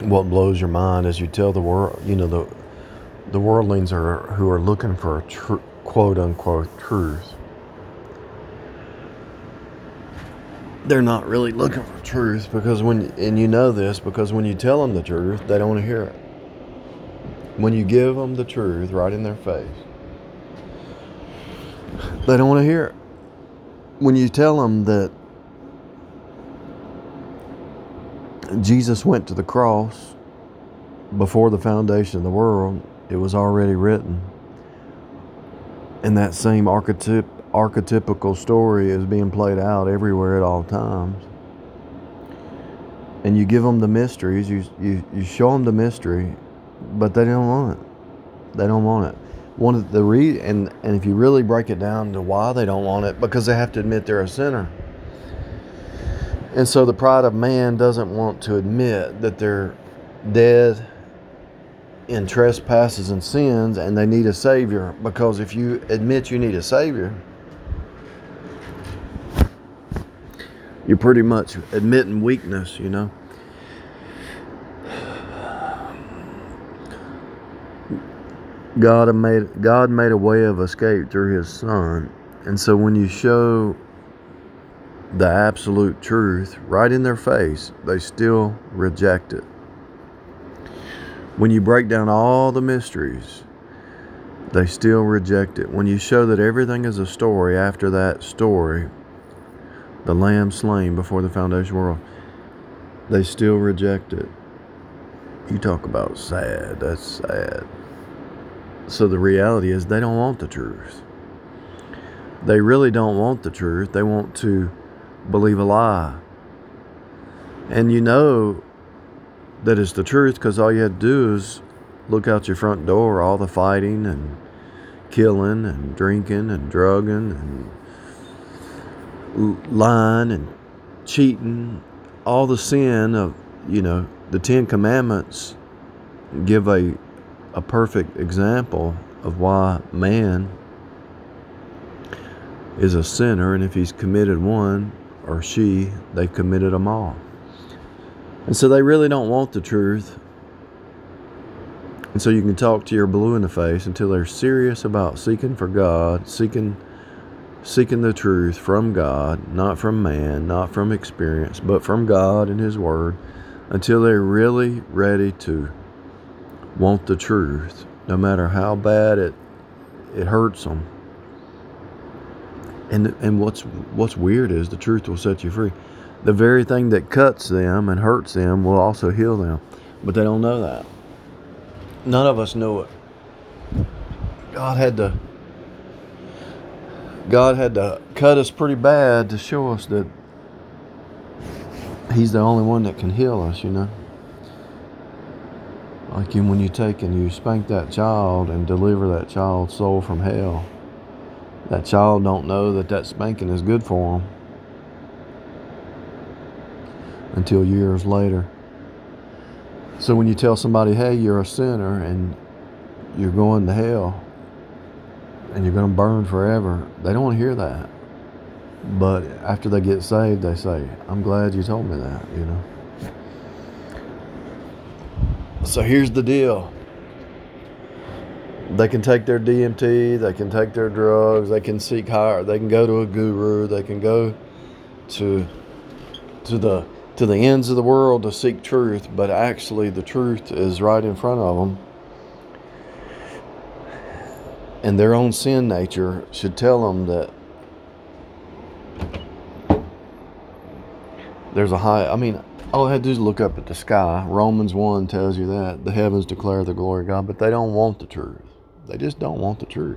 what blows your mind is you tell the world, the worldlings who are looking for a quote unquote truth. They're not really looking for truth because and you know this because when you tell them the truth, they don't want to hear it. When you give them the truth right in their face, they don't want to hear it. When you tell them that Jesus went to the cross before the foundation of the world, it was already written. And that same archetypical story is being played out everywhere at all times. And you give them the mysteries, you show them the mystery, but they don't want it. They don't want it. One of the and if you really break it down to why they don't want it, because they have to admit they're a sinner. And so the pride of man doesn't want to admit that they're dead in trespasses and sins and they need a Savior. Because if you admit you need a Savior, you're pretty much admitting weakness, God made a way of escape through His Son. And so when you show the absolute truth right in their face, they still reject it. When you break down all the mysteries, they still reject it. When you show that everything is a story after that story, the lamb slain before the foundation of the world, they still reject it. You talk about sad. That's sad. So the reality is they don't want the truth. They really don't want the truth. They want to believe a lie. And you know that it's the truth because all you had to do is look out your front door, all the fighting and killing and drinking and drugging and lying and cheating, all the sin of, the 10 Commandments give a perfect example of why man is a sinner, and if he's committed one, or she, they've committed them all. And so they really don't want the truth. And so you can talk to your blue in the face until they're serious about seeking for God, seeking the truth from God, not from man, not from experience, but from God and His Word, until they're really ready to want the truth, no matter how bad it hurts them. And what's weird is the truth will set you free. The very thing that cuts them and hurts them will also heal them. But they don't know that. None of us know it. God had to cut us pretty bad to show us that He's the only one that can heal us, Like when you take and you spank that child and deliver that child's soul from hell. That child don't know that spanking is good for them until years later. So when you tell somebody, hey, you're a sinner and you're going to hell and you're going to burn forever, they don't want to hear that. But after they get saved, they say, I'm glad you told me that, So here's the deal. They can take their DMT, they can take their drugs, they can seek higher, they can go to a guru, they can go to the ends of the world to seek truth, but actually the truth is right in front of them. And their own sin nature should tell them that there's all I had to do is look up at the sky. Romans 1 tells you that. The heavens declare the glory of God, but they don't want the truth. They just don't want the truth.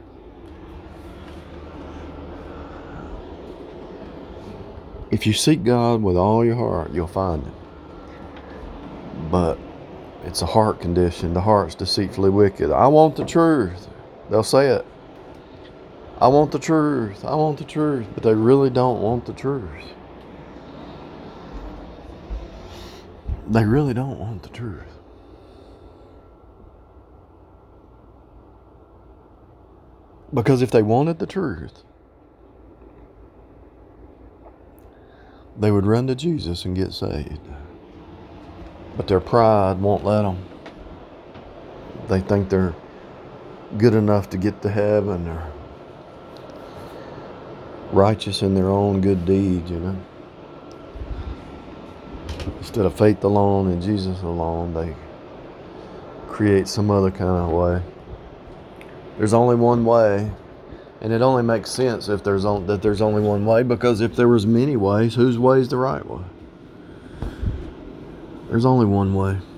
If you seek God with all your heart, you'll find Him. But it's a heart condition. The heart's deceitfully wicked. I want the truth. They'll say it. I want the truth. I want the truth. But they really don't want the truth. They really don't want the truth. Because if they wanted the truth, they would run to Jesus and get saved. But their pride won't let them. They think they're good enough to get to heaven. They're righteous in their own good deeds, Instead of faith alone and Jesus alone, they create some other kind of way. There's only one way, and it only makes sense if there's only one way, because if there was many ways, whose way is the right way? There's only one way.